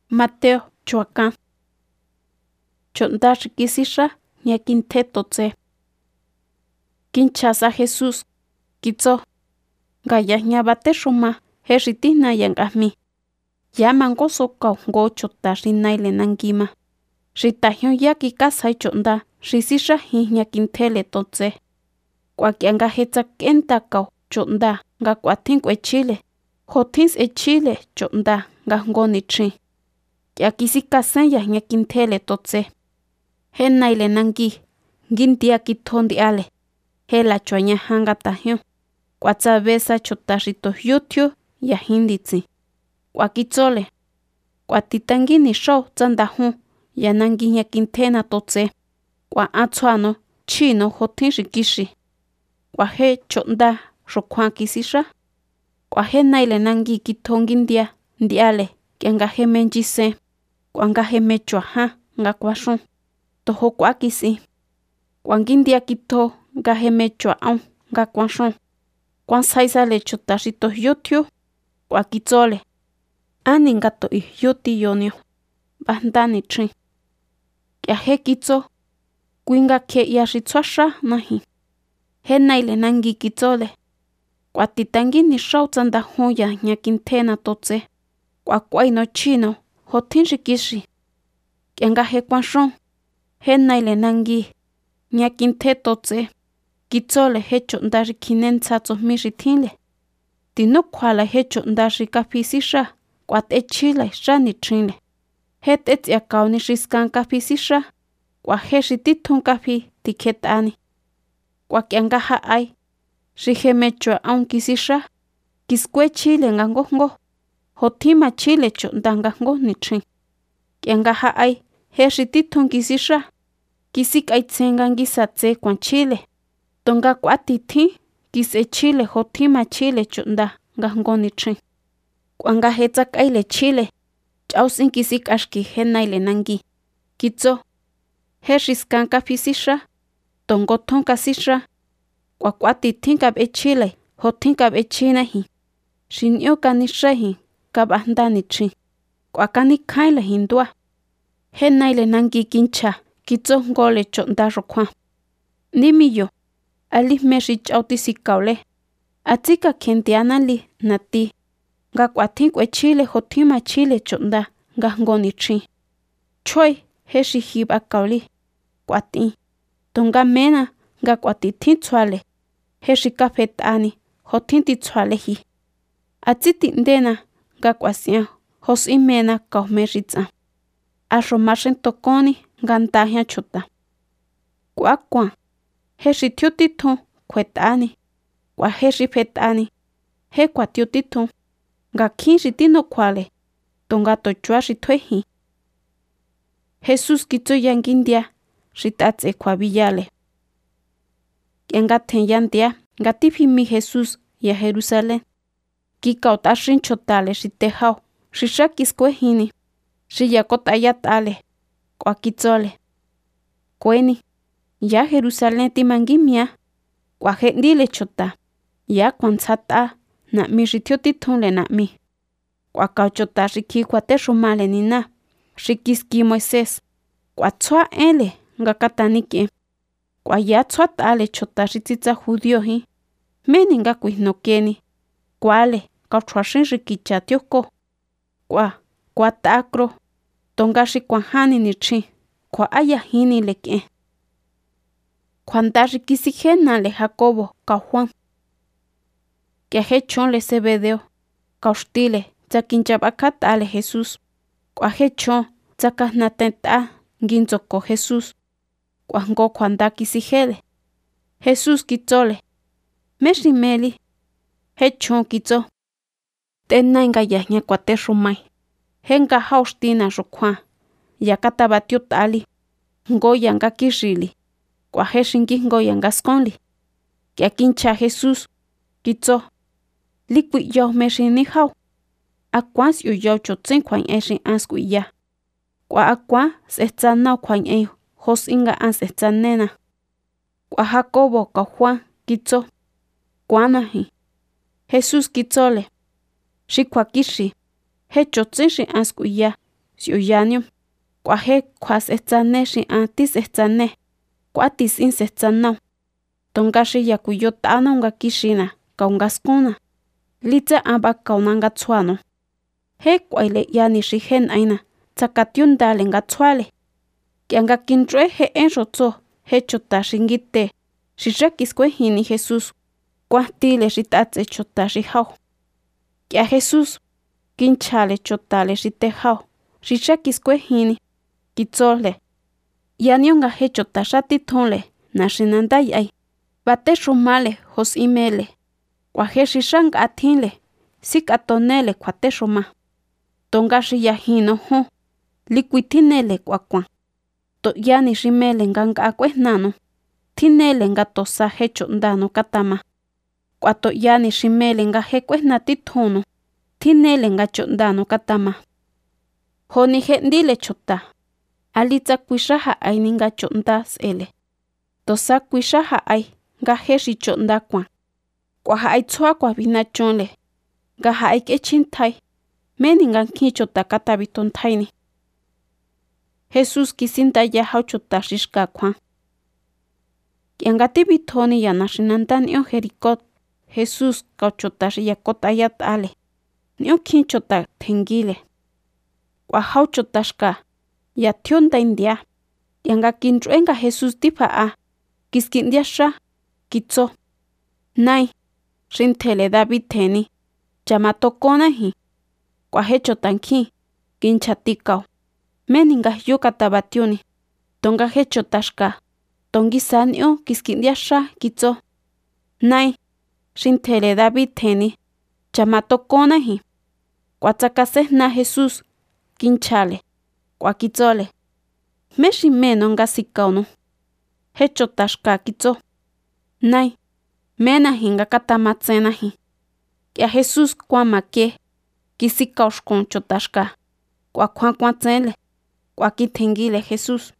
Mateo chuakan. Chonda xikisisha ña kintje totse. Kinchasa Jesús kitso. Ngaya ña bate xuma je xi tijna ya ngajmi. Ya mango sokao ngo chota xi naile nangima. Xi tajño ya kikasai chonda xi sixajin ña kintjele totse. Kuakia nga je tsak'entakao chonda nga kuatjin k'uechile. Jotjin s'echile chonda nga jngo nitxin. K'ia kisikasen ya ña kintjele totse. Je naile nangui, ngindia kitjo ndi'ale. Je la chuañaja nga tajño. Kuatsabesa chota xi tojyú tjiú yajin nditsin. Kuakitsole. Kuatitangui nixó tsandajun ya nangui ña kintjena totse. Kua'atsjuano chjino jotjin xi kixi. Kuaje chonda xukjuan kisixa. Kuaje naile nangui kitjo ngindia ndi'ale k'ia nga je menyisen. K'ua nga je mechuajan nga kuaxun. Tojo k'ua kis'in. K'ua ngindia kitjo nga je mechua'aun nga kuaxun. Kuansjai sale chuta xi tojyú tjiú. K'ua kitsole. Ani nga to'i yó tiyonio. Bajnda nitxin. K'ia je kitso. Kui nga kje'ya xi tsjuaxá najin. Je naile nangui kitsole. Kuatitangui nixó tsandajun ya ña kintjena totse. K'ua k'uaino chjino jotjin xi kixi. K'ia nga je kuaxun. Je naile nangui ña kintje totse. Kitsole je chonda xi kjine ntsja tsujmí xi tjinle. Tinukjuala je chonda xi kafi sixa. Kuat'echjile xá nitxinle. Je t'etsiakaoni xi skan kafi sixa. K'ua je xi titjun kafi tikjet'ani. K'ua k'ia nga ja'ai xi je mechua'aun kisixa. Kiskuechjile nga ngojngo. Jotjin machjile chonda nga jngo nitxin. K'ia nga ja'ai je xi titjun kisixa. Kisik'aitsen nga ngisa tse kuanchjile. Tonga k'ua titjín kis'echjile jotjin machjile chonda nga jngo nitxin. K'ua nga je tsak'aile chjile. Ch'ausin kisik'axki je naile nangui. Kitso. Je xi skan kafi sixa. Tongo tjon kasixa. K'ua k'ua titjín kab'echjile jotjin kab'echjinejin. Xi n'ñú kanixaejin kab'ajnda nitxin. K'ua kanikjainlejin ndua. Je naile nangui kinchja kitsojngole chonda xukjuan. Ndimiyo. Alijme xi ch'au tisikaole. Atsikakjentiana li nati. Nga kuatjin k'uechjile jotjin machjile chonda nga jngo nitxin. Chjuoi je xi ji b'akaoli. Kuat'in. Tunga mena nga kuatitjin tsjuale. Je xi kafet'ani jotjin titsjuale ji. Atsiti'ndena nga kuasi'an jos'imena kaujme xi ts'an. Axu maxentokoni nga ndajian chuta. K'ua kuan. Je xi tjiú titjun kjuet'ani. K'ua je xi fet'ani. Je kuatiú titjun. Nga kjin xi tinukjuale. Tunga tochua xi tjuejin. Jesús kitsoya ngindia xi t'atse kjuabiyale. K'ia nga tjenya ndia nga tifimi Jesús ya Jerusalén. Kikao t'axin chjotale xi tejao xi xá kiskuejini. Xi yakot'ayat'ale. K'ua kitsole. Kueni. Ya Jerusalén timanguimia. K'ua je'ndile chjota. Ya kuantsjat'a na'mi xi tjiú titjunle na'mi. K'ua kao chota xi kji kjuatexumale nina. Xi kiski Moisés. K'ua tsjua énle nga katanik'ien. K'ua ya tsjuat'ale chota xi tsitsa judíojin. Jméni nga kuijnokeni. Kuale kaxjuaxín xi kicha tiojko. K'ua kuat'a kro. Tonga xi kuajani nitxin. Kjua'ayajinile k'ien. Kjuanda xi kisikjenale Jacobo kao Juan. K'ia je chjonle Zebedeo. Kao xtile tsa kinchab'akjat'ale Jesús. K'ua je chjon tsakajnatent'a ngintsoko Jesús. K'ua jngo kjuanda kisikjele. Jesús kitsole. ¿Mé xi meli? Je chjon kitso. T'enai nga yajña kuatexumai. Je nga jao xtina xukjuan. Ya katabatiut'ali. Jngoya nga kixili. K'ua je xingijngoya nga skonli. K'ia kinchja Jesús. Kitso. Likui'yao jme xi nijao. A kuán s'uyao chotsin kjuañ'en xi an skuiya. K'ua a kuán s'etsanao kjuañ'en jos'in nga an s'etsanena. K'ua Jacobo ka Juan kitso. Kuánajin. Jesús kitsole. Xi kjuakixi. Je chotsin xi an skuiya. Siuyanio. Kwaje kwas etsane shi antis etsane. Kwatis ins etsanao. Tonga shi yakuyo tano nga kishina kaunga skuna. Litza amba kauna nga tsuano. He kwaile yani shi hen aina. Tsakatiun dale nga tsuale. Kia nga kinchue he enshotso. He chota shingite. Shishakisque hini Jesús. Kuatile shi tatse chota shi hao. Kia Jesús. Kinchale chotale shi te hao. Shishakisque hini. Kitzole. Yanio nga he chota shati tonle. Nashinanda yai. Bate shumale hos imele. Kwaje shishang atinle. Sik atonele kwate shuma. Tonga shi yahino ho. Likuitinele kwakwan. To yani shimele nga akwe nano. Tinele nga tosa he chondano katama. Kwato yani shimele nga he kwe natitono. Tinele nga chondano katama. Honi he ndile chota. Alitza kwisha haai nga chonda sele. Tosa kwisha haai nga he shi chonda kwan. Kwa haai tsua kwa vina chonle. Nga haai ke chintai. Meni nga ki chota katabiton taini. Jesús kisinta ya hao chota shishka kwan. Kianga tibitoni ya nashinanta nio Jericó. Jesús ka chota shi yakota yatale. Nio kin chota tengile. Kwa hao chota shka. Ya tionda india. Kianga kinchuenga Jesús tipa a. Kiskindia sha. Kitso. Nai. Shintele David teni. Chamato kona hi. Kwa he chotanki. Kinchatikao. Meni nga yuka tabatiuni. Tonga he chotashka. Tongi sanio kiskindia sha kitso. Nai. Shintele David teni. Chamato kona hi. Kwa tsakase na Jesús. Kinchale. Kwa kitzole. Meshi meno nga sikauno. He chotashka kitso. Nai. Mena hinga katamatsena hi. Kia Jesús kwa make. Kisikaushkon chotashka. Kwa kwa tsele. Kwa kitengile Jesús.